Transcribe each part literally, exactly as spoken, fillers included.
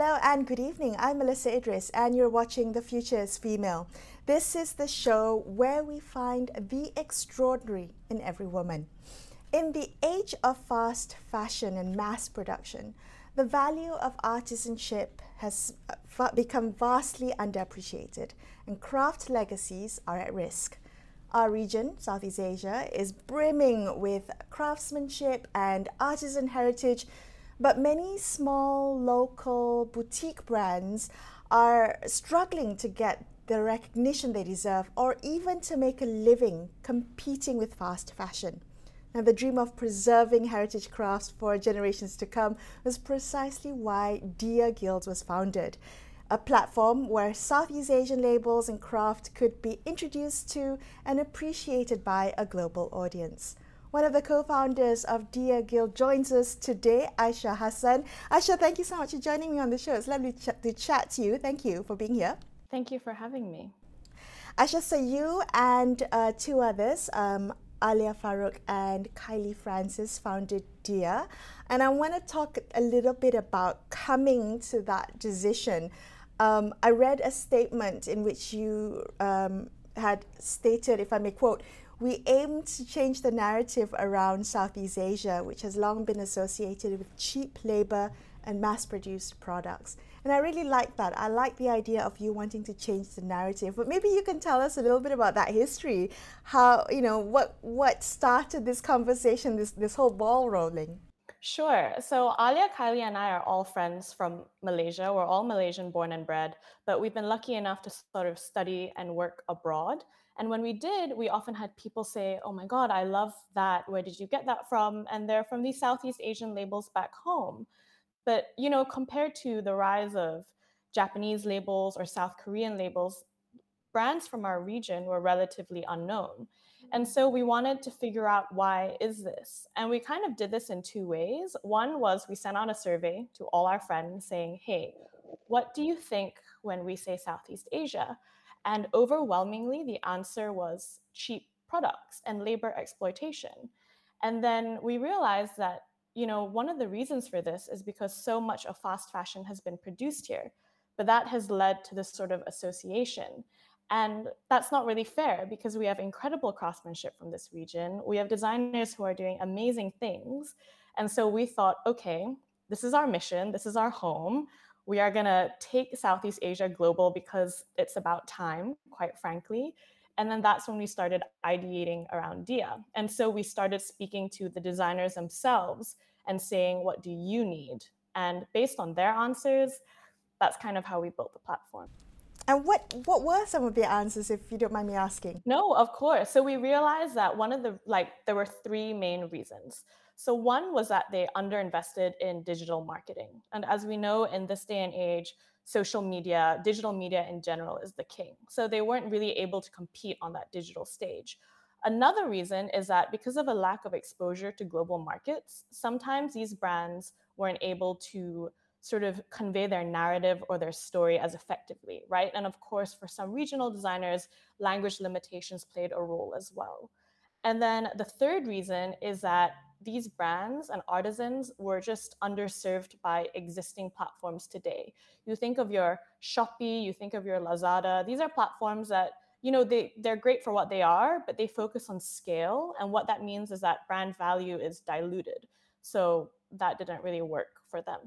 Hello and good evening. I'm Melissa Idris, and you're watching The Future is Female. This is the show where we find the extraordinary in every woman. In the age of fast fashion and mass production, the value of artisanship has become vastly underappreciated, and craft legacies are at risk. Our region, Southeast Asia, is brimming with craftsmanship and artisan heritage, but many small, local, boutique brands are struggling to get the recognition they deserve or even to make a living competing with fast fashion. Now, the dream of preserving heritage crafts for generations to come was precisely why Dia Guild was founded, a platform where Southeast Asian labels and craft could be introduced to and appreciated by a global audience. One of the co-founders of Dia Guild joins us today, Aisha Hassan. Aisha, thank you so much for joining me on the show. It's lovely to chat to, chat to you. Thank you for being here. Thank you for having me. Aisha, so you and uh, two others, um, Alia Farouk and Kylie Francis, founded Dia. And I want to talk a little bit about coming to that decision. Um, I read a statement in which you um, had stated, if I may quote, "We aim to change the narrative around Southeast Asia, which has long been associated with cheap labor and mass-produced products." And I really like that. I like the idea of you wanting to change the narrative. But maybe you can tell us a little bit about that history, how, you know, what what started this conversation, this, this whole ball rolling. Sure. So Alia, Kylie, and I are all friends from Malaysia. We're all Malaysian born and bred, but we've been lucky enough to sort of study and work abroad. And when we did, we often had people say, "Oh my God, I love that. Where did you get that from?" And they're from these Southeast Asian labels back home. But, you know, compared to the rise of Japanese labels or South Korean labels, brands from our region were relatively unknown. And so we wanted to figure out, why is this? And we kind of did this in two ways. One was we sent out a survey to all our friends saying, "Hey, what do you think when we say Southeast Asia?" And overwhelmingly, the answer was cheap products and labor exploitation. And then we realized that, you know, one of the reasons for this is because so much of fast fashion has been produced here. But that has led to this sort of association. And that's not really fair, because we have incredible craftsmanship from this region. We have designers who are doing amazing things. And so we thought, okay, this is our mission. This is our home. We are going to take Southeast Asia global because it's about time, quite frankly. And then that's when we started ideating around Dia. And so we started speaking to the designers themselves and saying, "What do you need?" And based on their answers, that's kind of how we built the platform. And what, what were some of the answers, if you don't mind me asking? No, of course. So we realized that one of the, like, there were three main reasons. So one was that they underinvested in digital marketing. And as we know, in this day and age, social media, digital media in general is the king. So they weren't really able to compete on that digital stage. Another reason is that because of a lack of exposure to global markets, sometimes these brands weren't able to sort of convey their narrative or their story as effectively, right? And of course, for some regional designers, language limitations played a role as well. And then the third reason is that these brands and artisans were just underserved by existing platforms today. You think of your Shopee, you think of your Lazada. These are platforms that, you know, they, they're great for what they are, but they focus on scale. And what that means is that brand value is diluted. So that didn't really work for them.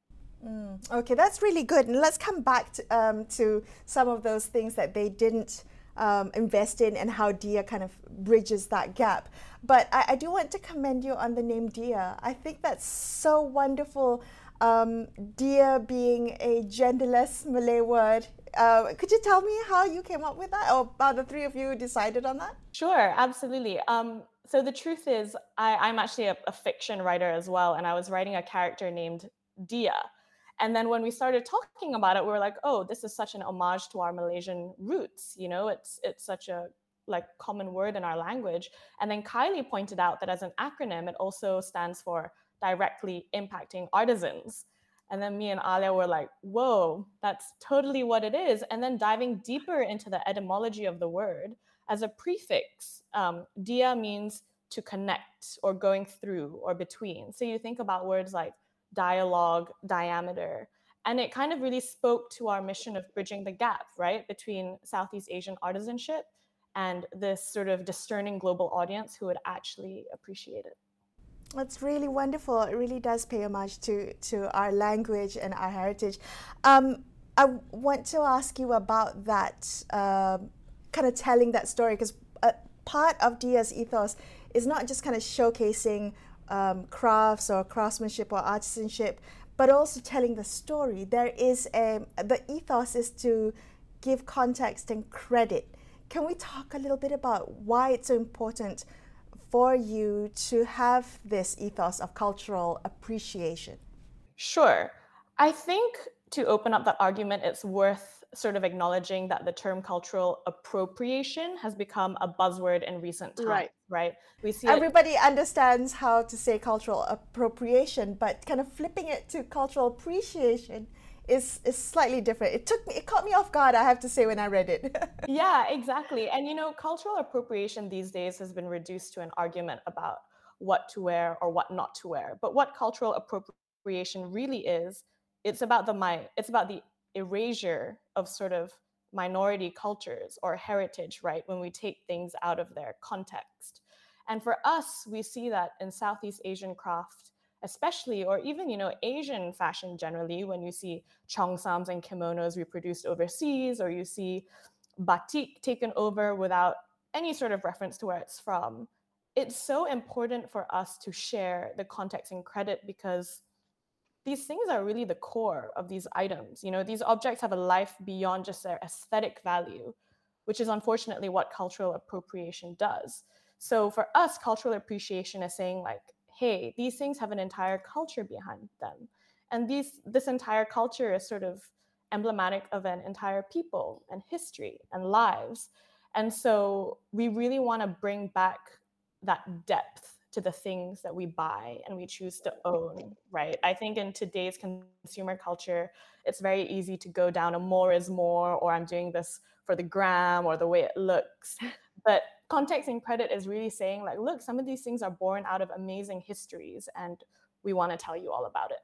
Mm, okay, that's really good. And let's come back to, um, to some of those things that they didn't um, invest in and how Dia kind of bridges that gap. But I, I do want to commend you on the name Dia. I think that's so wonderful. Um, Dia being a genderless Malay word. Uh, could you tell me how you came up with that, or how the three of you decided on that? Sure, absolutely. Um, so the truth is, I, I'm actually a, a fiction writer as well, and I was writing a character named Dia. And then when we started talking about it, we were like, "Oh, this is such an homage to our Malaysian roots. You know, it's it's such a like common word in our language." And then Kylie pointed out that as an acronym, it also stands for directly impacting artisans. And then me and Alia were like, "Whoa, that's totally what it is." And then diving deeper into the etymology of the word, as a prefix, um, dia means to connect or going through or between. So you think about words like dialogue, diameter. And it kind of really spoke to our mission of bridging the gap, right, between Southeast Asian artisanship and this sort of discerning global audience who would actually appreciate it. That's really wonderful. It really does pay homage to, to our language and our heritage. Um, I want to ask you about that, um, kind of telling that story, because uh, part of Dia's ethos is not just kind of showcasing um, crafts or craftsmanship or artisanship, but also telling the story. There is a, the ethos is to give context and credit. Can we talk a little bit about why it's so important for you to have this ethos of cultural appreciation? Sure. I think to open up that argument, it's worth sort of acknowledging that the term cultural appropriation has become a buzzword in recent times, Right. right? We see it. Everybody understands how to say cultural appropriation, but kind of flipping it to cultural appreciation is, is slightly different. It took me, it caught me off guard, I have to say, when I read it. Yeah, exactly. And you know, cultural appropriation these days has been reduced to an argument about what to wear or what not to wear. But what cultural appropriation really is, it's about the mi- it's about the erasure of sort of minority cultures or heritage, right? When we take things out of their context. And for us, we see that in Southeast Asian craft, especially, or even, you know, Asian fashion generally, when you see cheongsams and kimonos reproduced overseas, or you see batik taken over without any sort of reference to where it's from. It's so important for us to share the context and credit because these things are really the core of these items. You know, these objects have a life beyond just their aesthetic value, which is unfortunately what cultural appropriation does. So for us, cultural appreciation is saying like, hey, these things have an entire culture behind them. And these this entire culture is sort of emblematic of an entire people and history and lives. And so we really want to bring back that depth to the things that we buy and we choose to own, right? I think in today's consumer culture, it's very easy to go down a more is more, or I'm doing this for the gram or the way it looks. But context and credit is really saying like, look, some of these things are born out of amazing histories and we want to tell you all about it.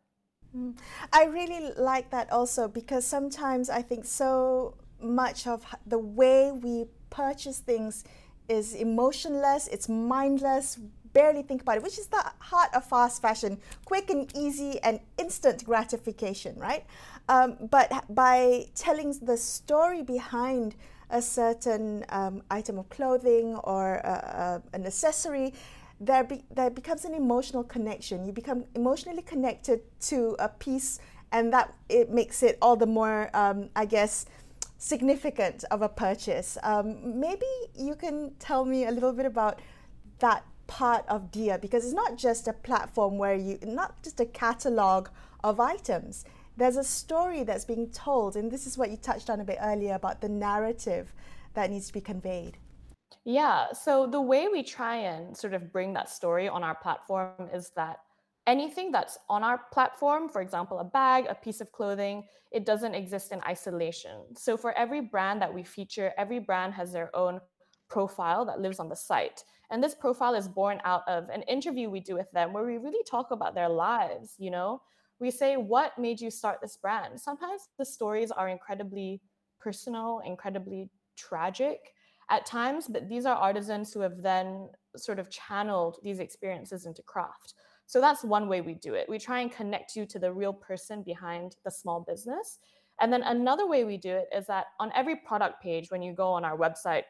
I really like that also, because sometimes I think so much of h- the way we purchase things is emotionless, it's mindless, barely think about it, which is the heart of fast fashion: quick and easy and instant gratification, right? Um, but h- by telling the story behind a certain um, item of clothing or uh, uh, an accessory, there, be, there becomes an emotional connection. You become emotionally connected to a piece, and that it makes it all the more, um, I guess, significant of a purchase. Um, maybe you can tell me a little bit about that part of Dia, because it's not just a platform where you, not just a catalog of items. There's a story that's being told, and this is what you touched on a bit earlier about the narrative that needs to be conveyed. Yeah. So the way we try and sort of bring that story on our platform is that anything that's on our platform, for example, a bag, a piece of clothing, it doesn't exist in isolation. So for every brand that we feature, every brand has their own profile that lives on the site. And this profile is born out of an interview we do with them where we really talk about their lives, you know? We say, what made you start this brand? Sometimes the stories are incredibly personal, incredibly tragic at times, but these are artisans who have then sort of channeled these experiences into craft. So that's one way we do it. We try and connect you to the real person behind the small business. And then another way we do it is that on every product page, when you go on our website,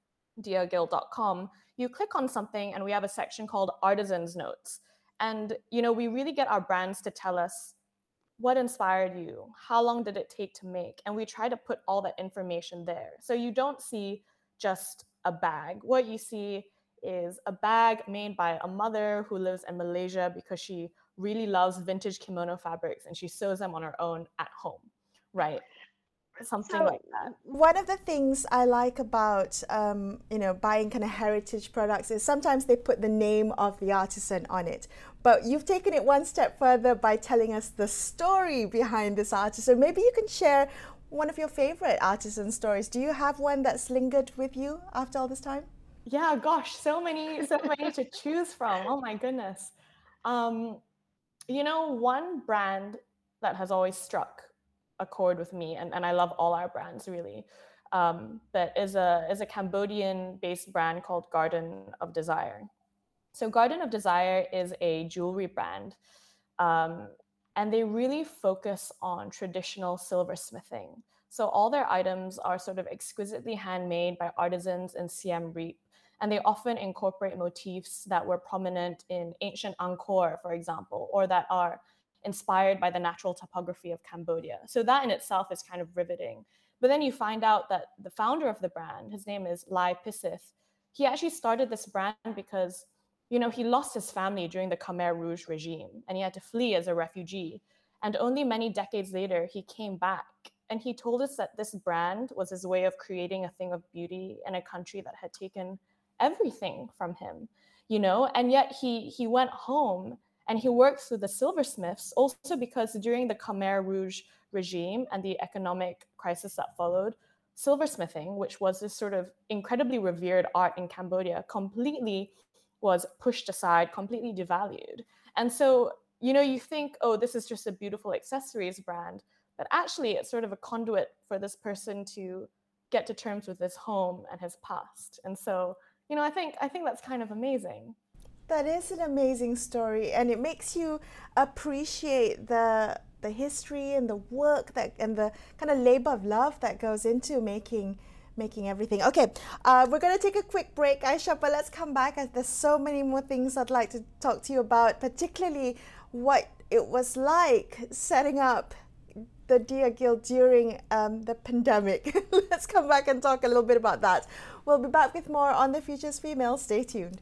dia guild dot com, you click on something and we have a section called Artisans Notes. And you know, we really get our brands to tell us what inspired you, how long did it take to make, and we try to put all that information there. So you don't see just a bag. What you see is a bag made by a mother who lives in Malaysia because she really loves vintage kimono fabrics and she sews them on her own at home, right? Something So like that. one of the things I like about um, you know, buying kind of heritage products is sometimes they put the name of the artisan on it, but you've taken it one step further by telling us the story behind this artisan. Maybe you can share one of your favorite artisan stories. Do you have one that's lingered with you after all this time? Yeah, gosh, so many, so many to choose from. Oh my goodness. Um, you know, one brand that has always struck accord with me, and, and I love all our brands really. Um, but is a is a Cambodian-based brand called Garden of Desire. So Garden of Desire is a jewelry brand, um, and they really focus on traditional silversmithing. So all their items are sort of exquisitely handmade by artisans in Siem Reap, and they often incorporate motifs that were prominent in ancient Angkor, for example, or that are inspired by the natural topography of Cambodia. So that in itself is kind of riveting. But then you find out that the founder of the brand, his name is Lai Pisith, he actually started this brand because, you know, he lost his family during the Khmer Rouge regime and he had to flee as a refugee. And only many decades later, he came back and he told us that this brand was his way of creating a thing of beauty in a country that had taken everything from him, you know, and yet he he went home and he worked through the silversmiths also because during the Khmer Rouge regime and the economic crisis that followed, silversmithing, which was this sort of incredibly revered art in Cambodia, completely was pushed aside, completely devalued. And so, you know, you think, oh, this is just a beautiful accessories brand, but actually it's sort of a conduit for this person to get to terms with his home and his past. And so, you know, I think I think that's kind of amazing. That is an amazing story, and it makes you appreciate the the history and the work that and the kind of labor of love that goes into making making everything. Okay, uh, we're going to take a quick break, Aisha, but let's come back as there's so many more things I'd like to talk to you about, particularly what it was like setting up the Dia Guild during um, the pandemic. Let's come back and talk a little bit about that. We'll be back with more on The Future's Female. Stay tuned.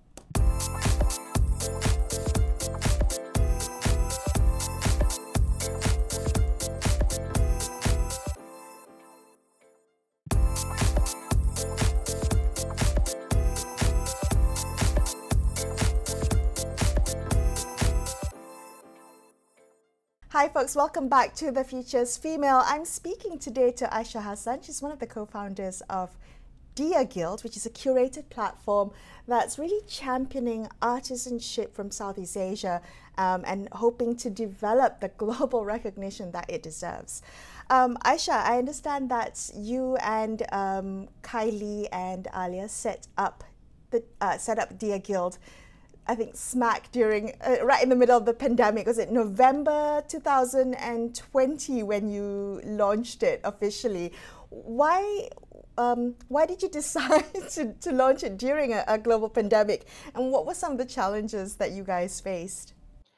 Hi folks, welcome back to The Future's Female. I'm speaking today to Aisha Hassan. She's one of the co-founders of Dia Guild, which is a curated platform that's really championing artisanship from Southeast Asia um, and hoping to develop the global recognition that it deserves. Um, Aisha, I understand that you and um, Kylie and Alia set up the uh, set up Dia Guild, I think smack during, uh, right in the middle of the pandemic. Was it November two thousand twenty when you launched it officially? Why um, why did you decide to, to launch it during a, a global pandemic? And what were some of the challenges that you guys faced?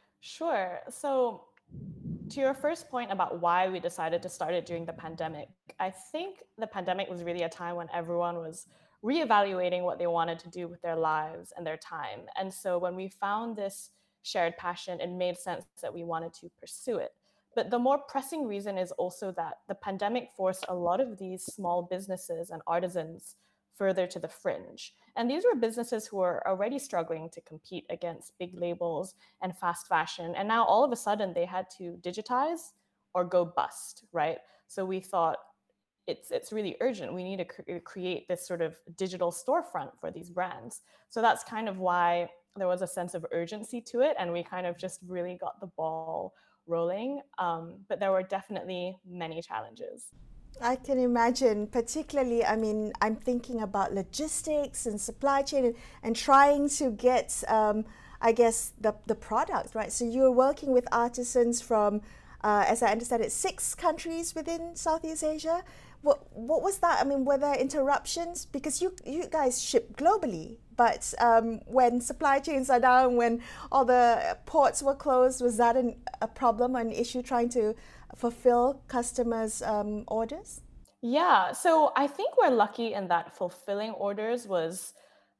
Sure. So to your first point about why we decided to start it during the pandemic, I think the pandemic was really a time when everyone was reevaluating what they wanted to do with their lives and their time. And so when we found this shared passion, it made sense that we wanted to pursue it. But the more pressing reason is also that the pandemic forced a lot of these small businesses and artisans further to the fringe. And these were businesses who were already struggling to compete against big labels and fast fashion. And now all of a sudden they had to digitize or go bust, right? So we thought, it's it's really urgent. We need to cre- create this sort of digital storefront for these brands. So that's kind of why there was a sense of urgency to it, and we kind of just really got the ball rolling. Um, but there were definitely many challenges. I can imagine, particularly, I mean, I'm thinking about logistics and supply chain and, and trying to get, um, I guess, the, the product, right? So you're working with artisans from, uh, as I understand it, six countries within Southeast Asia. What what was that? I mean, were there interruptions? Because you you guys ship globally, but um, when supply chains are down, when all the ports were closed, was that an, a problem, an issue trying to fulfill customers' um, orders? Yeah, so I think we're lucky in that fulfilling orders was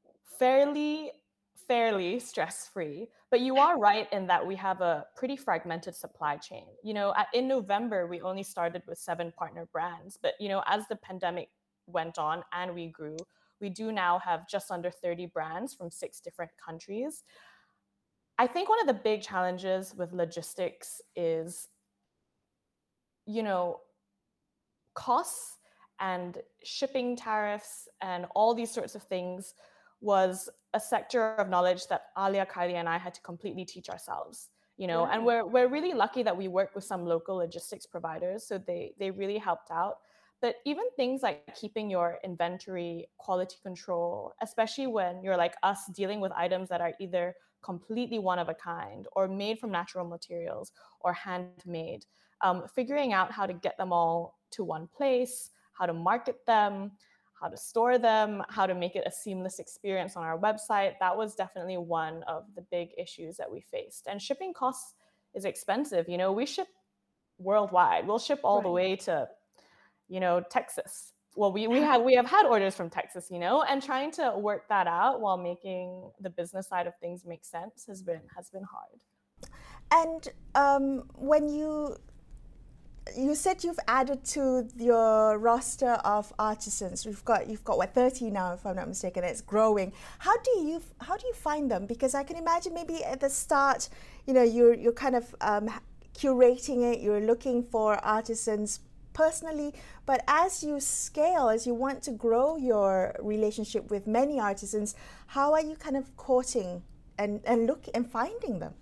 fairly fairly stress-free. But you are right in that we have a pretty fragmented supply chain. You know, at, in November we only started with seven partner brands, but you know, as the pandemic went on and we grew, we do now have just under thirty brands from six different countries. I think one of the big challenges with logistics is, you know, costs and shipping tariffs and all these sorts of things was a sector of knowledge that Alia, Kylie, and I had to completely teach ourselves. you know, and Right. we're we're really lucky that we work with some local logistics providers, so they they really helped out. But even things like keeping your inventory, quality control, especially when you're like us dealing with items that are either completely one of a kind or made from natural materials or handmade, um, figuring out how to get them all to one place, how to market them, how to store them, how to make it a seamless experience on our website. That was definitely one of the big issues that we faced. And shipping costs is expensive. You know, we ship worldwide. We'll ship all the Right. way to, you know, Texas. Well, we, we have we have had orders from Texas, you know, and trying to work that out while making the business side of things make sense has been has been hard. And um, when you you said you've added to your roster of artisans. We've got you've got what thirty now, if I'm not mistaken. It's growing. How do you how do you find them? Because I can imagine maybe at the start, you know, you're you're kind of um, curating it. You're looking for artisans personally, but as you scale, as you want to grow your relationship with many artisans, how are you kind of courting and and look and finding them?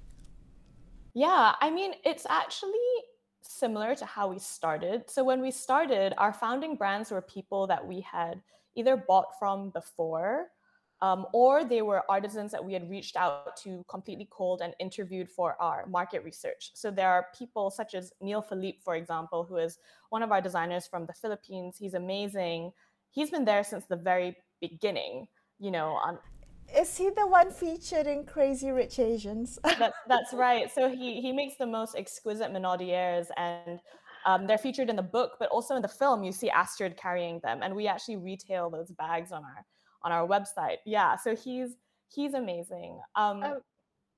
Yeah, I mean, it's actually similar to how we started. So when we started, our founding brands were people that we had either bought from before, um, or they were artisans that we had reached out to completely cold and interviewed for our market research. So there are people such as Neil Philippe, for example, who is one of our designers from the Philippines. He's amazing. He's been there since the very beginning, you know, on Is he the one featured in Crazy Rich Asians? That's that's right. So he he makes the most exquisite Menodières, and um, they're featured in the book, but also in the film. You see Astrid carrying them, and we actually retail those bags on our on our website. Yeah, so he's he's amazing. Um, Oh,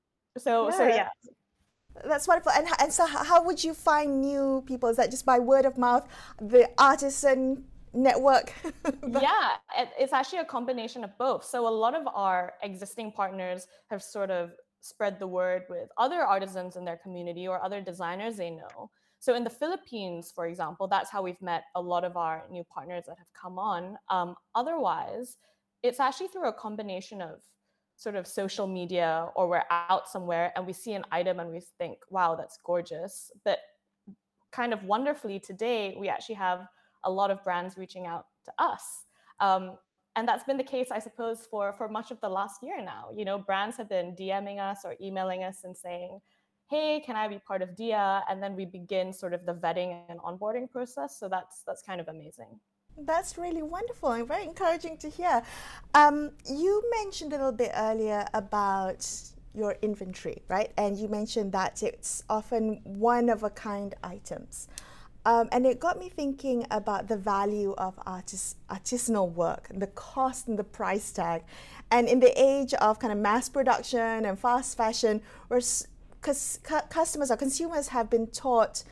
so so yeah, yeah, that's wonderful. And and so, how would you find new people? Is that just by word of mouth, the artisan network? yeah, it, it's actually a combination of both. So a lot of our existing partners have sort of spread the word with other artisans in their community or other designers they know. So in the Philippines, for example, that's how we've met a lot of our new partners that have come on. Um, otherwise, it's actually through a combination of sort of social media, or we're out somewhere and we see an item and we think, wow, that's gorgeous. But kind of wonderfully today, we actually have a lot of brands reaching out to us. Um, and that's been the case, I suppose, for, for much of the last year now. You know, brands have been DMing us or emailing us and saying, hey, can I be part of Dia? And then we begin sort of the vetting and onboarding process. So that's that's kind of amazing. That's really wonderful and very encouraging to hear. Um, you mentioned a little bit earlier about your inventory, right? And you mentioned that it's often one of a kind items. Um, and it got me thinking about the value of artis- artisanal work, and the cost and the price tag. And in the age of kind of mass production and fast fashion, where because customers or consumers have been taught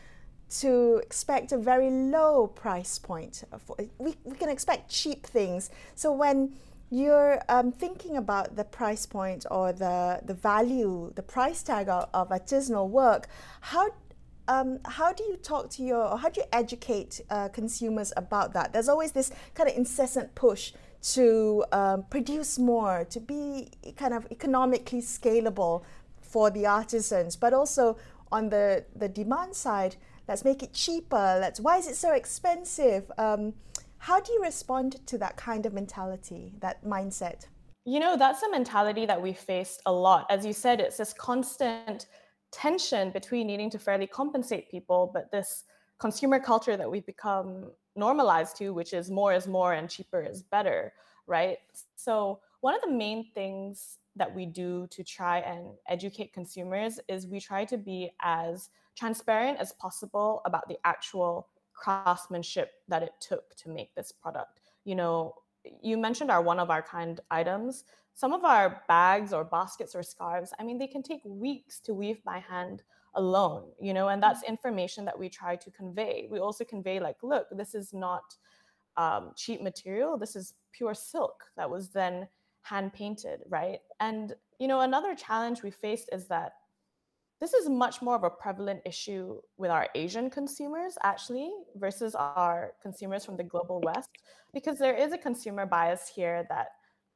to expect a very low price point. We, we can expect cheap things. So when you're um, thinking about the price point or the, the value, the price tag of, of artisanal work, how um, how do you talk to your, or how do you educate uh, consumers about that? There's always this kind of incessant push to um, produce more, to be kind of economically scalable for the artisans, but also on the, the demand side, let's make it cheaper. Let's, why is it so expensive? Um, how do you respond to that kind of mentality, that mindset? You know, that's a mentality that we faced a lot. As you said, it's this constant tension between needing to fairly compensate people, but this consumer culture that we've become normalized to, which is more is more and cheaper is better, right? So, one of the main things that we do to try and educate consumers is we try to be as transparent as possible about the actual craftsmanship that it took to make this product. You know, you mentioned our one of our kind items. Some of our bags or baskets or scarves, I mean, they can take weeks to weave by hand alone, you know, and that's information that we try to convey. We also convey, like, look, this is not um, cheap material. This is pure silk that was then hand painted, right? And, you know, another challenge we faced is that this is much more of a prevalent issue with our Asian consumers, actually, versus our consumers from the global West, because there is a consumer bias here that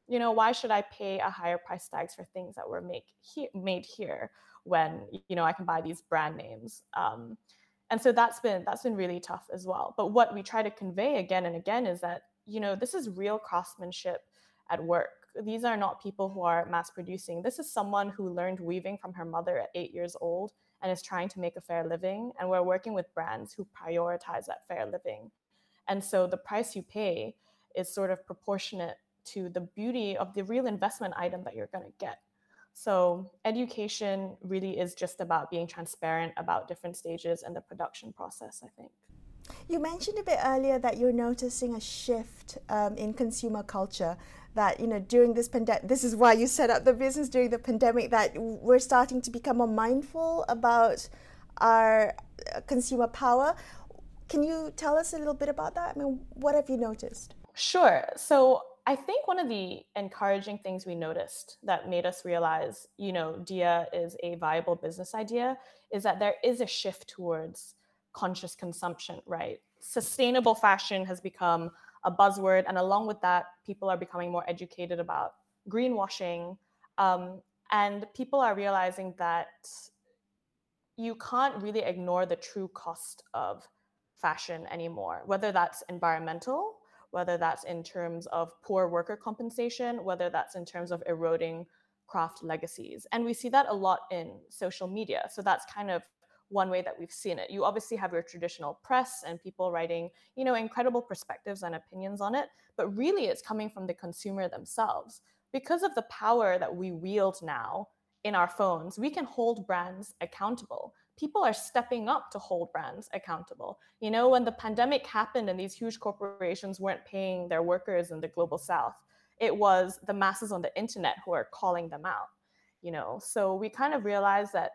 You know, why should I pay a higher price tags for things that were make he- made here when, you know, I can buy these brand names? Um, and so that's been that's been really tough as well. But what we try to convey again and again is that, you know, this is real craftsmanship at work. These are not people who are mass producing. This is someone who learned weaving from her mother at eight years old and is trying to make a fair living. And we're working with brands who prioritize that fair living. And so the price you pay is sort of proportionate to the beauty of the real investment item that you're going to get. So education really is just about being transparent about different stages in the production process, I think. You mentioned a bit earlier that you're noticing a shift um, in consumer culture. That, you know, during this pandemic, this is why you set up the business during the pandemic. That we're starting to become more mindful about our uh, consumer power. Can you tell us a little bit about that? I mean, what have you noticed? Sure. So I think one of the encouraging things we noticed that made us realize, you know, Dia is a viable business idea is that there is a shift towards conscious consumption, right? Sustainable fashion has become a buzzword. And along with that, people are becoming more educated about greenwashing. Um, and people are realizing that you can't really ignore the true cost of fashion anymore, whether that's environmental, whether that's in terms of poor worker compensation, whether that's in terms of eroding craft legacies. And we see that a lot in social media. So that's kind of one way that we've seen it. You obviously have your traditional press and people writing, you know, incredible perspectives and opinions on it, but really it's coming from the consumer themselves. Because of the power that we wield now in our phones, we can hold brands accountable. People are stepping up to hold brands accountable. You know, when the pandemic happened and these huge corporations weren't paying their workers in the global south, it was the masses on the internet who are calling them out. You know, so we kind of realized that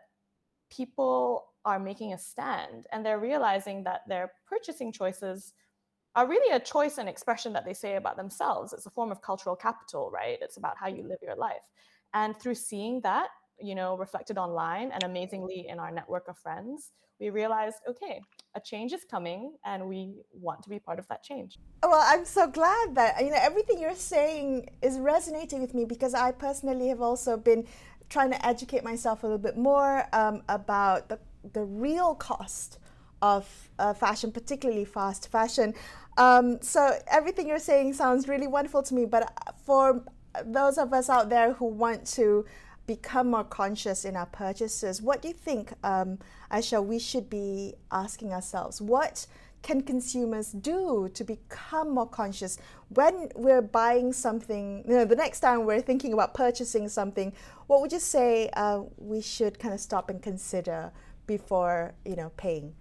people are making a stand and they're realizing that their purchasing choices are really a choice and expression that they say about themselves. It's a form of cultural capital, right? It's about how you live your life. And through seeing that, you know, reflected online and amazingly in our network of friends, we realized, okay, a change is coming and we want to be part of that change. Well, I'm so glad that, you know, everything you're saying is resonating with me, because I personally have also been trying to educate myself a little bit more um, about the, the real cost of uh, fashion, particularly fast fashion. Um, so everything you're saying sounds really wonderful to me, but for those of us out there who want to become more conscious in our purchases, what do you think, um, Aisha, we should be asking ourselves? What can consumers do to become more conscious when we're buying something? You know, the next time we're thinking about purchasing something, what would you say uh, we should kind of stop and consider before, you know, paying?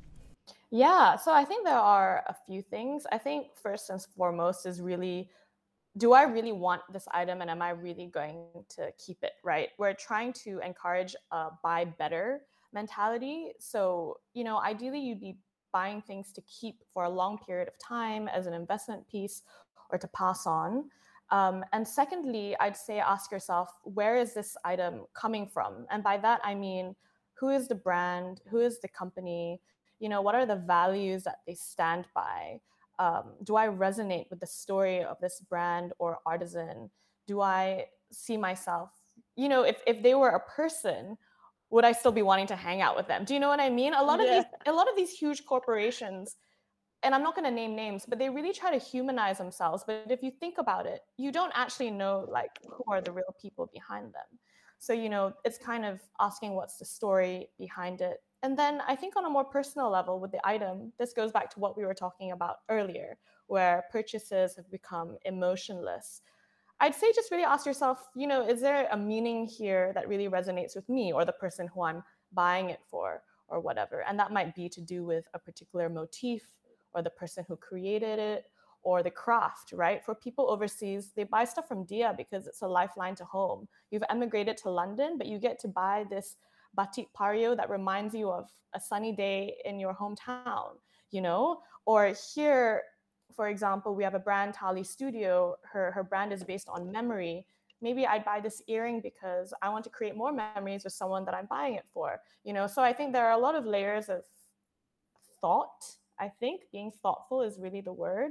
Yeah, so I think there are a few things. I think first and foremost is really, do I really want this item and am I really going to keep it, right? We're trying to encourage a buy better mentality. So, you know, ideally you'd be buying things to keep for a long period of time as an investment piece or to pass on. Um, and secondly, I'd say ask yourself, where is this item coming from? And by that, I mean, who is the brand? Who is the company? You know, what are the values that they stand by? Um, do I resonate with the story of this brand or artisan? Do I see myself, you know, if, if they were a person, would I still be wanting to hang out with them? Do you know what I mean? A lot of Yeah. these, a lot of these huge corporations, and I'm not going to name names, but they really try to humanize themselves. But if you think about it, you don't actually know like who are the real people behind them. So, you know, it's kind of asking what's the story behind it. And then I think on a more personal level with the item, this goes back to what we were talking about earlier, where purchases have become emotionless. I'd say just really ask yourself, you know, is there a meaning here that really resonates with me or the person who I'm buying it for or whatever? And that might be to do with a particular motif or the person who created it or the craft, right? For people overseas, they buy stuff from Dia because it's a lifeline to home. You've emigrated to London, but you get to buy this batik pario that reminds you of a sunny day in your hometown, you know? Or here, for example, we have a brand, Tali Studio. Her, her brand is based on memory. Maybe I'd buy this earring because I want to create more memories with someone that I'm buying it for, you know? So I think there are a lot of layers of thought. I think being thoughtful is really the word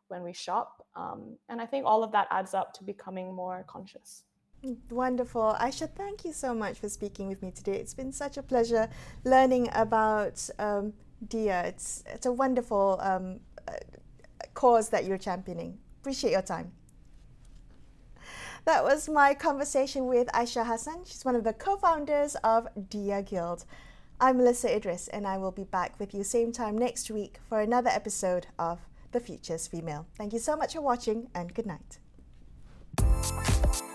when we shop. Um, and I think all of that adds up to becoming more conscious. Wonderful. Aisha, thank you so much for speaking with me today. It's been such a pleasure learning about um, Dia. It's, it's a wonderful um, uh, cause that you're championing. Appreciate your time. That was my conversation with Aisha Hassan. She's one of the co-founders of Dia Guild. I'm Melissa Idris, and I will be back with you same time next week for another episode of The Future's Female. Thank you so much for watching, and good night.